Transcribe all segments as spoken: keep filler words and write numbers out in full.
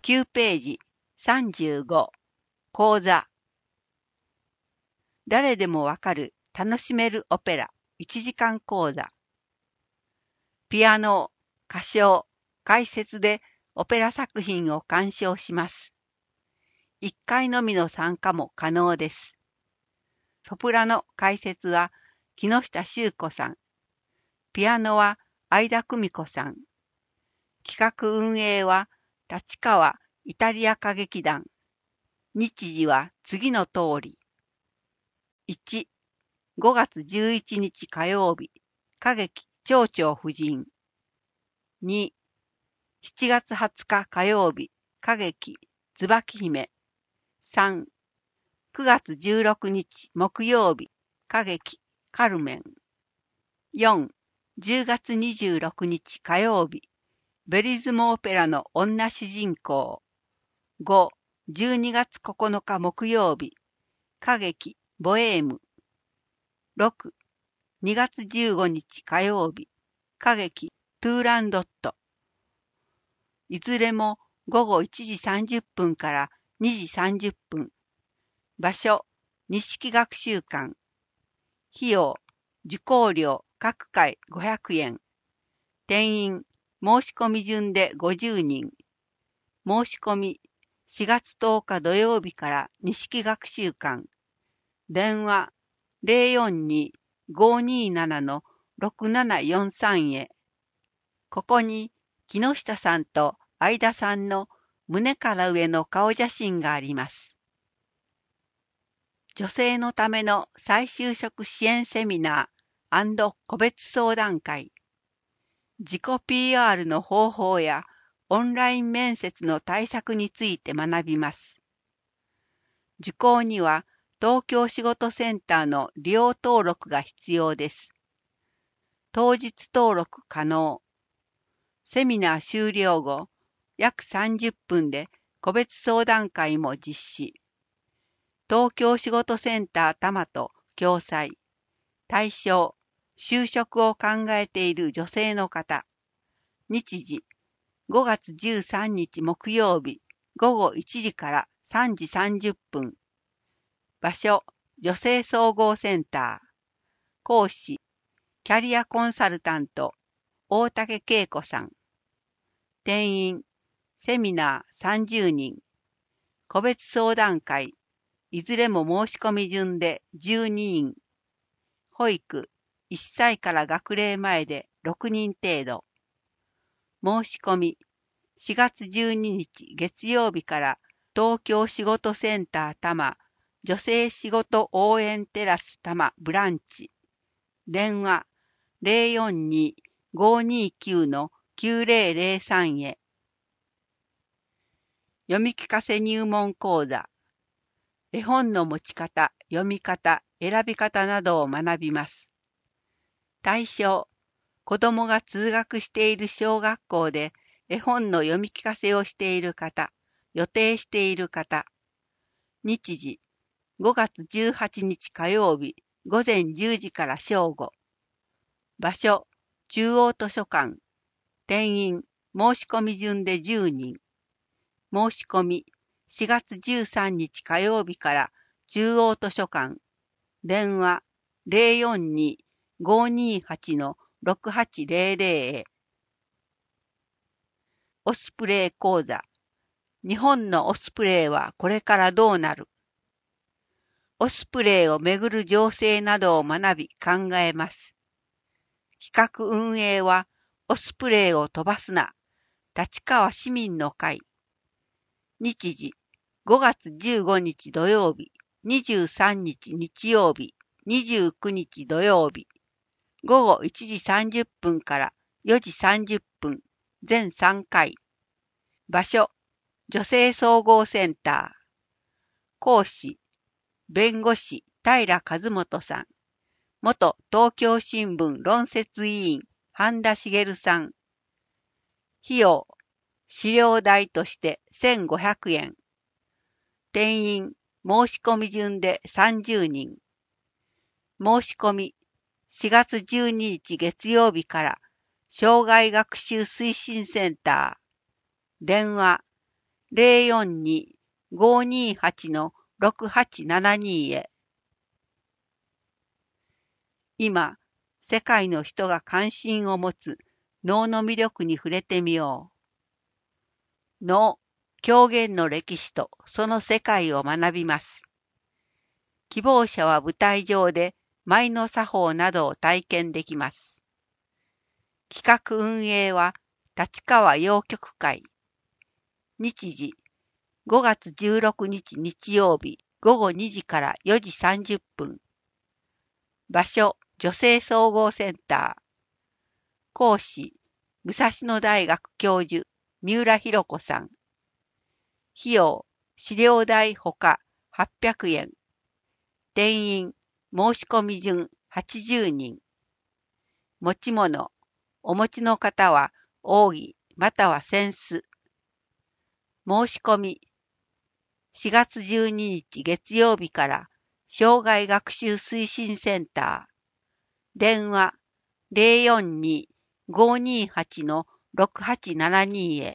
きゅうページさんじゅうご講座誰でもわかる楽しめるオペラいちじかん講座ピアノ、歌唱、解説でオペラ作品を鑑賞します。いっかいのみの参加も可能です。ソプラノ解説は木下修子さん。ピアノは相田久美子さん。企画運営は立川イタリア歌劇団。日時は次の通り。いち、ごがつじゅういちにち火曜日、歌劇蝶々夫人。に、しちがつはつか火曜日、歌劇椿姫。さん、くがつじゅうろくにち木曜日、歌劇カルメン。よん、じゅうがつにじゅうろくにち火曜日、ベリズムオペラの女主人公。ご、じゅうにがつここのか木曜日、歌劇ボエーム。ろく、にがつじゅうごにち火曜日、歌劇トゥーランドット。いずれもごごいちじさんじゅっぷんからにじさんじゅっぷん。場所、錦学習館。費用、受講料各回ごひゃくえん。定員、申し込み順でごじゅうにん。申し込み、しがつとおか土曜日から錦学習館。電話、ゼロよんに ごーにーなな ろくななよんさん へ。ここに、木下さんと相田さんの胸から上の顔写真があります。女性のための再就職支援セミナー&個別相談会。自己 ピーアール の方法やオンライン面接の対策について学びます。受講には東京仕事センターの利用登録が必要です。当日登録可能。セミナー終了後、約さんじゅっぷんで個別相談会も実施。東京仕事センター多摩と共催。対象、就職を考えている女性の方。日時、ごがつじゅうさんにち木曜日、ごごいちじからさんじさんじゅっぷん。場所、女性総合センター。講師、キャリアコンサルタント、大竹恵子さん。定員、セミナーさんじゅうにん。個別相談会、いずれも申し込み順でじゅうににん。保育、いっさいから学齢前でろくにん程度。申し込み、しがつじゅうににち月曜日から東京仕事センター多摩女性仕事応援テラス多摩ブランチ。電話 ゼロよんに ごーにーきゅう きゅうゼロゼロさん へ。読み聞かせ入門講座。絵本の持ち方、読み方、選び方などを学びます。対象、子供が通学している小学校で絵本の読み聞かせをしている方、予定している方。日時、ごがつじゅうはちにち火曜日、ごぜんじゅうじから正午。場所、中央図書館。定員、申し込み順でじゅうにん。申し込み、しがつじゅうさんにち火曜日から中央図書館。電話、ゼロよんに ごーにーはち ろくはちゼロゼロ へ。オスプレイ講座。日本のオスプレイはこれからどうなる？オスプレイをめぐる情勢などを学び考えます。企画運営はオスプレイを飛ばすな。立川市民の会。日時、ごがつじゅうごにち土曜日、にじゅうさんにち日曜日、にじゅうくにち土曜日。ごごいちじさんじゅっぷんからよじさんじゅっぷん、全さんかい。場所、女性総合センター。講師、弁護士平和元さん。元東京新聞論説委員半田茂さん。費用、資料代としてせんごひゃくえん。定員、申し込み順でさんじゅうにん。申し込み、しがつじゅうににち月曜日から障害学習推進センター。電話ゼロよんに ごーにーはち のろくはちななにへ。今、世界の人が関心を持つ脳の魅力に触れてみよう。脳、狂言の歴史とその世界を学びます。希望者は舞台上で舞の作法などを体験できます。企画運営は立川洋曲会。日時、ごがつじゅうろくにち日曜日ごごにじからよじさんじゅっぷん。場所、女性総合センター。講師、武蔵野大学教授、三浦弘子さん。費用、資料代ほかはっぴゃくえん。定員、申し込み順はちじゅうにん。持ち物、お持ちの方は奥義または扇子。申し込み、しがつじゅうににち月曜日から障害学習推進センター。電話ゼロよんに ごーにーはち のろくはちななにへ。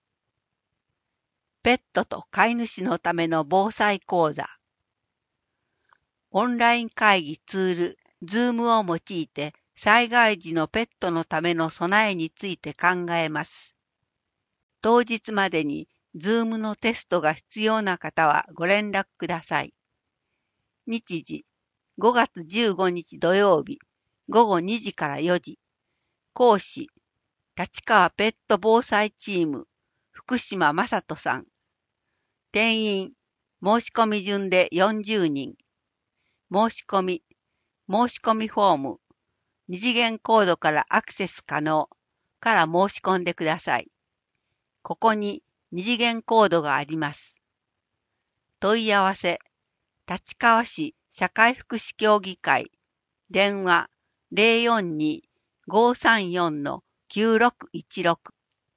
ペットと飼い主のための防災講座。オンライン会議ツール、Zoom を用いて災害時のペットのための備えについて考えます。当日までに Zoom のテストが必要な方はご連絡ください。日時、ごがつじゅうごにち土曜日、ごごにじからよじ。講師、立川ペット防災チーム、福島正人さん。定員、申し込み順でよんじゅうにん。申し込み、申し込みフォーム、二次元コードからアクセス可能から申し込んでください。ここに二次元コードがあります。問い合わせ、立川市社会福祉協議会、電話ゼロよんに ごーさんよん のきゅうろくいちろく。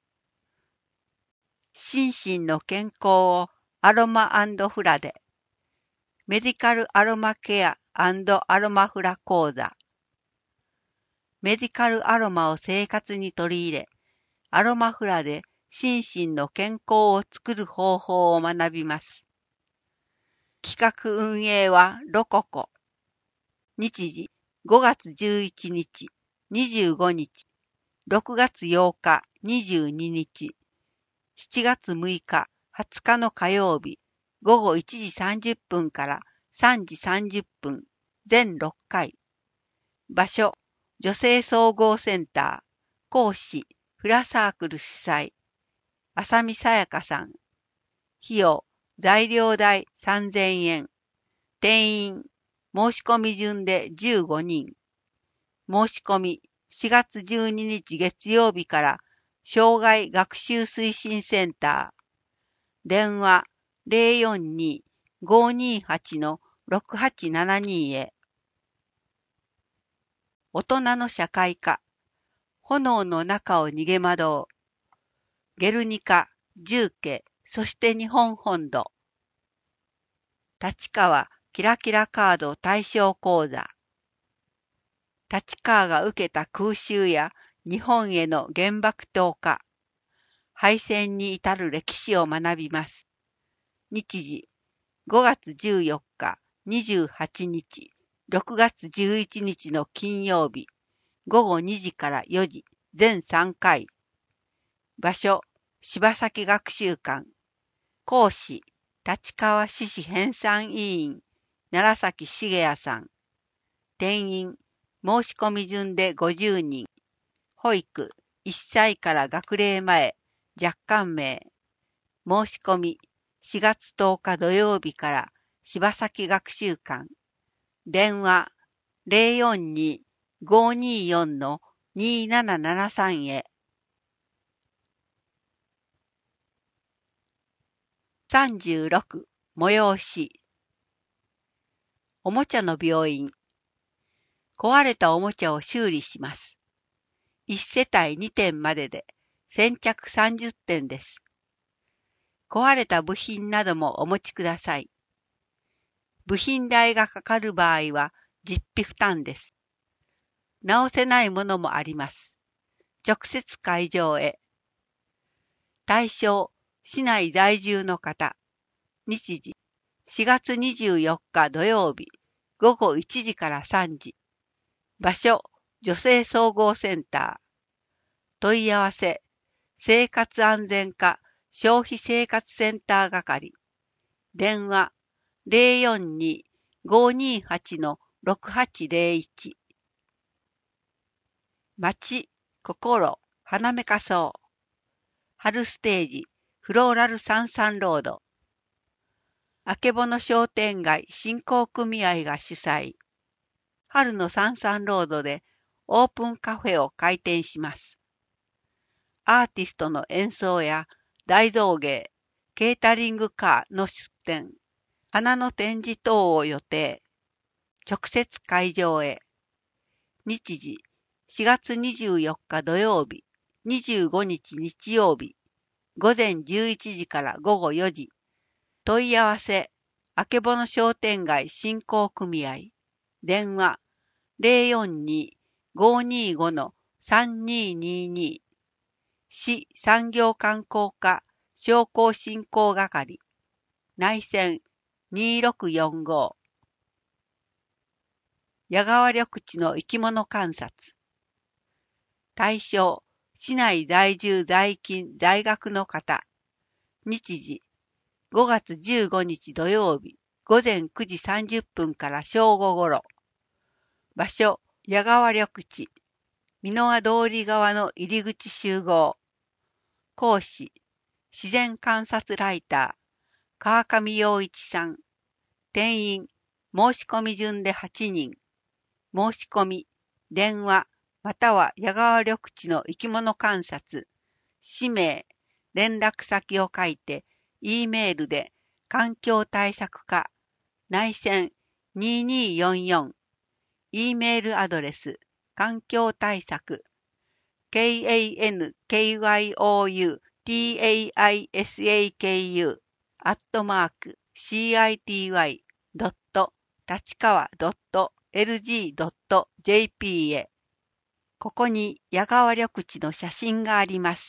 心身の健康をアロマ&フラで。メディカルアロマケア&アロマフラ講座。メディカルアロマを生活に取り入れ、アロマフラで心身の健康を作る方法を学びます。企画運営はロココ。日時、ごがつじゅういちにち、にじゅうごにち、ろくがつようか、にじゅうににち、しちがつむいか、はつかの火曜日、ごごいちじさんじゅっぷんからさんじさんじゅっぷん、全ろっかい。場所、女性総合センター。講師、フラサークル主催。浅見さやかさん。費用、材料代さんぜんえん。定員、申し込み順でじゅうごにん。申し込み、しがつじゅうににち月曜日から障害学習推進センター。電話ゼロよんに ごーにーはち のろくはちななにへ。大人の社会科。炎の中を逃げ惑う。ゲルニカ、重慶、そして日本本土。立川キラキラカード対象講座。立川が受けた空襲や日本への原爆投下、敗戦に至る歴史を学びます。日時、ごがつじゅうよっか、にじゅうはちにち、ろくがつじゅういちにちの金曜日、ごごにじからよじ、全さんかい。場所、柴崎学習館。講師、立川市市編纂委員、楢崎茂也さん。定員、申し込み順でごじゅうにん。保育、いっさいから学齢前、若干名。申し込み、しがつとおか土曜日から柴崎学習館。電話、ゼロよんに ごーにーよん のにーななななさんへ。さんじゅうろく、催し。おもちゃの病院。壊れたおもちゃを修理します。いちせたいにてんまでで先着さんじゅってんです。壊れた部品などもお持ちください。部品代がかかる場合は実費負担です。直せないものもあります。直接会場へ。対象、 市内在住の方。日時、しがつにじゅうよっか土曜日、ごごいちじからさんじ。場所、女性総合センター。問い合わせ、生活安全課消費生活センター係。電話、ゼロよんに ごーにーはち ろくはちゼロいち。街、心、花めかそう。春ステージ、フローラルサンサンロード。あけぼの商店街振興組合が主催。春のサンサンロードでオープンカフェを開店します。アーティストの演奏や大道芸、ケータリングカーの出店、花の展示等を予定。直接会場へ。日時、しがつにじゅうよっか土曜日、にじゅうごにち日曜日、午前じゅういちじからごごよじ。問い合わせ、あけぼの商店街振興組合。電話、ゼロよんに ごーにーご さんにーにーにー。市産業観光課商工振興係。内線にーろくよんご。矢川緑地の生き物観察。対象、市内在住在勤在学の方。日時、ごがつじゅうごにち土曜日、ごぜんくじさんじゅっぷんから正午ごろ。場所、矢川緑地。箕輪通り側の入り口集合。講師、自然観察ライター、川上洋一さん。定員、申し込み順ではちにん。申し込み、電話、または矢川緑地の生き物観察。氏名、連絡先を書いて、E メールで環境対策課、内線にーにーよんよん。E メールアドレス、環境対策、kankyouTaisaku アットマーク city ドット立川 .lg.jp へ。ここに矢川緑地の写真があります。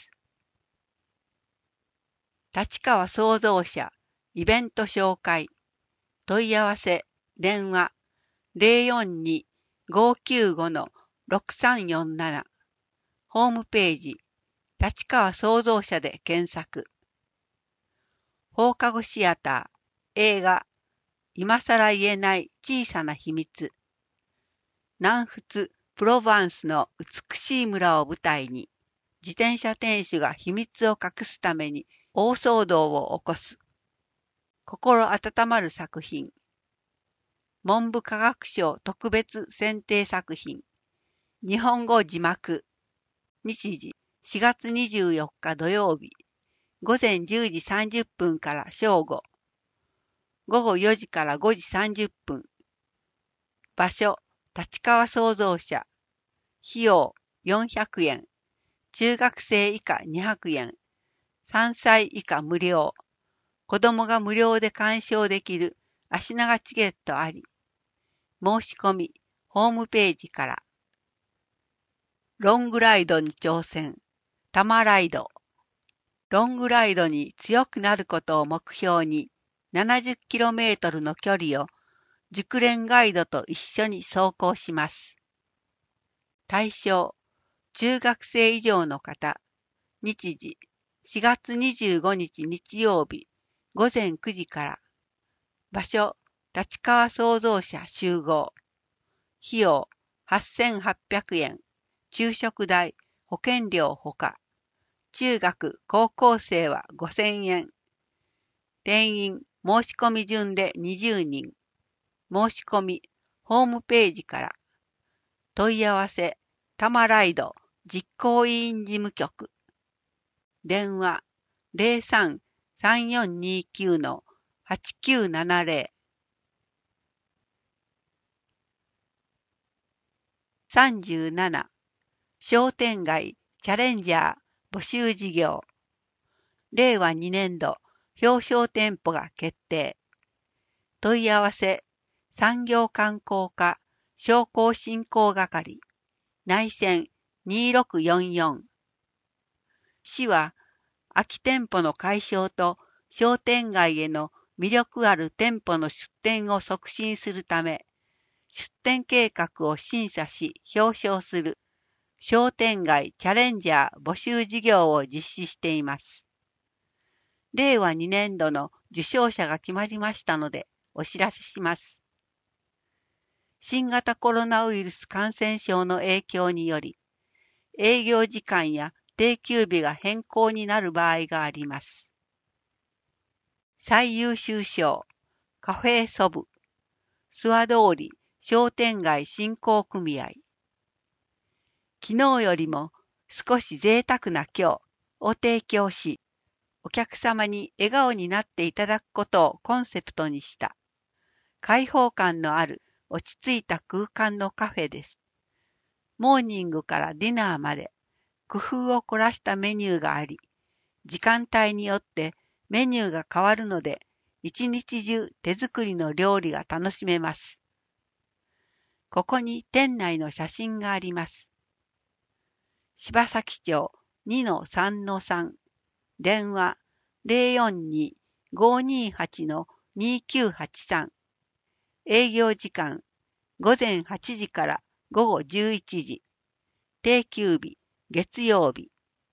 立川創造者イベント紹介。問い合わせ電話 ゼロよんに ごーきゅうご ろくさんよんなな。ホームページ立川創造者で検索。放課後シアター映画今さら言えない小さな秘密。南仏プロヴァンスの美しい村を舞台に自転車店主が秘密を隠すために大騒動を起こす。心温まる作品。文部科学省特別選定作品。日本語字幕。日時しがつにじゅうよっか土曜日。ごぜんじゅうじさんじゅっぷんから正午。ごごよじからごじさんじゅっぷん。場所、立川創造者。費用よんひゃくえん。中学生以下にひゃくえん。さんさい以下無料。子供が無料で鑑賞できる足長チケットあり。申し込み、ホームページから。ロングライドに挑戦。タマライド。ロングライドに強くなることを目標に、ななじゅっキロメートルの距離を熟練ガイドと一緒に走行します。対象、中学生以上の方。日時、しがつにじゅうごにち日曜日、ごぜんくじから。場所、立川創造者集合。費用、はっせんはっぴゃくえん。昼食代、保険料ほか。中学、高校生はごせんえん。定員、申し込み順でにじゅうにん。申し込み、ホームページから。問い合わせ、タマライド実行委員事務局。電話、ゼロさん さんよんにきゅう はちきゅうななゼロ。さんじゅうなな。商店街チャレンジャー募集事業。れいわにねんど表彰店舗が決定。問い合わせ、産業観光課商工振興係。内線にーろくよんよん。市は空き店舗の解消と商店街への魅力ある店舗の出店を促進するため、出店計画を審査し表彰する商店街チャレンジャー募集事業を実施しています。れいわにねんどの受賞者が決まりましたのでお知らせします。新型コロナウイルス感染症の影響により、営業時間や定休日が変更になる場合があります。最優秀賞、カフェソブ、諏訪通り商店街振興組合。昨日よりも少し贅沢な今日を提供し、お客様に笑顔になっていただくことをコンセプトにした、開放感のある落ち着いた空間のカフェです。モーニングからディナーまで工夫を凝らしたメニューがあり、時間帯によってメニューが変わるので、一日中手作りの料理が楽しめます。ここに店内の写真があります。柴崎町 にのさんのさん、電話 ゼロよんに ごーにーはち にーきゅうはちさん、営業時間ごぜんはちじからごごじゅういちじ、定休日月曜日。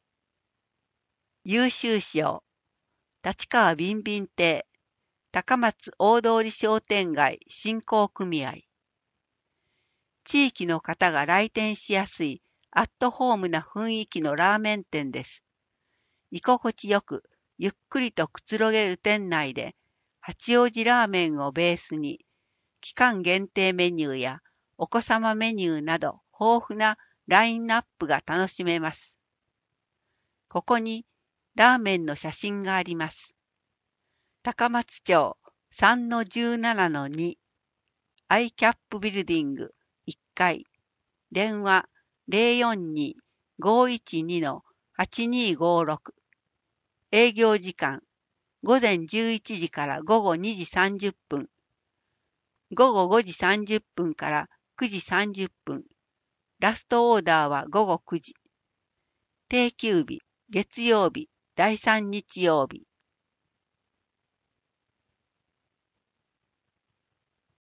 優秀賞、立川ビンビン亭高松大通商店街振興組合。地域の方が来店しやすいアットホームな雰囲気のラーメン店です。居心地よくゆっくりとくつろげる店内で、八王子ラーメンをベースに期間限定メニューやお子様メニューなど豊富なラインナップが楽しめます。ここにラーメンの写真があります。高松町 さんのじゅうななのに アイキャップ ビルディングいっかい、電話 ゼロよんに ごーいちに はちにーごーろく、営業時間ごぜんじゅういちじからごごにじさんじゅっぷん、ごごごじさんじゅっぷんからくじさんじゅっぷん、ラストオーダーはごごくじ、定休日月曜日第さん日曜日。